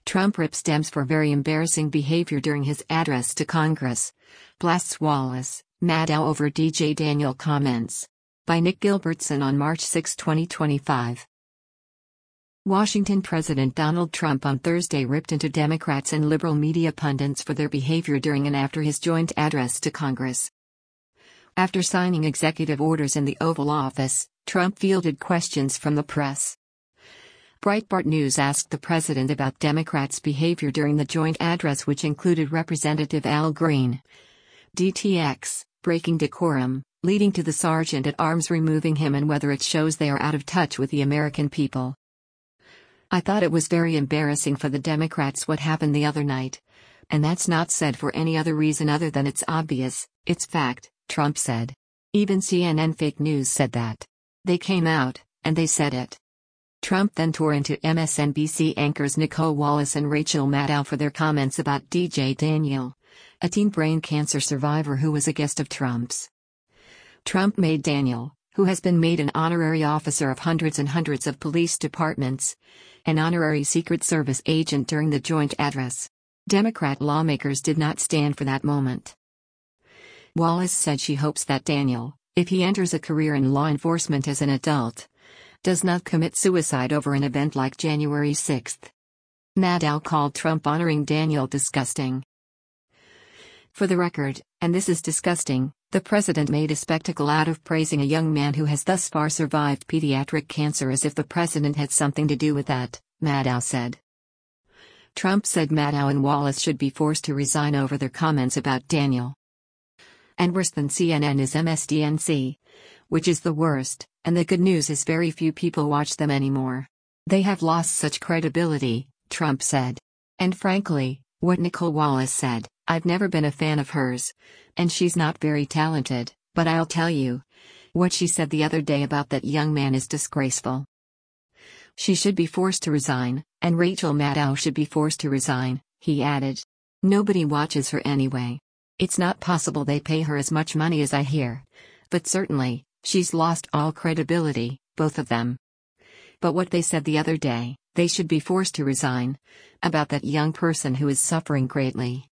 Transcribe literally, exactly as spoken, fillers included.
Trump rips Dems for very embarrassing behavior during his address to Congress. Blasts Wallace, Maddow over D J Daniel comments. By Nick Gilbertson on March sixth, twenty twenty-five. Washington President Donald Trump on Thursday ripped into Democrats and liberal media pundits for their behavior during and after his joint address to Congress. After signing executive orders in the Oval Office, Trump fielded questions from the press. Breitbart News asked the president about Democrats' behavior during the joint address, which included Representative Al Green. D T X, breaking decorum, leading to the sergeant at arms removing him, and whether it shows they are out of touch with the American people. I thought it was very embarrassing for the Democrats what happened the other night. And that's not said for any other reason other than it's obvious, it's fact, Trump said. Even C N N Fake News said that. They came out, and they said it. Trump then tore into M S N B C anchors Nicolle Wallace and Rachel Maddow for their comments about D J Daniel, a teen brain cancer survivor who was a guest of Trump's. Trump made Daniel, who has been made an honorary officer of hundreds and hundreds of police departments, an honorary Secret Service agent during the joint address. Democrat lawmakers did not stand for that moment. Wallace said she hopes that Daniel, if he enters a career in law enforcement as an adult, does not commit suicide over an event like January sixth. Maddow called Trump honoring Daniel disgusting. For the record, and this is disgusting, the president made a spectacle out of praising a young man who has thus far survived pediatric cancer as if the president had something to do with that, Maddow said. Trump said Maddow and Wallace should be forced to resign over their comments about Daniel. And worse than C N N is M S D N C, which is the worst, and the good news is very few people watch them anymore. They have lost such credibility, Trump said. And frankly, what Nicolle Wallace said, I've never been a fan of hers. And she's not very talented, but I'll tell you, what she said the other day about that young man is disgraceful. She should be forced to resign, and Rachel Maddow should be forced to resign, he added. Nobody watches her anyway. It's not possible they pay her as much money as I hear. But certainly, she's lost all credibility, both of them. But what they said the other day, they should be forced to resign, about that young person who is suffering greatly.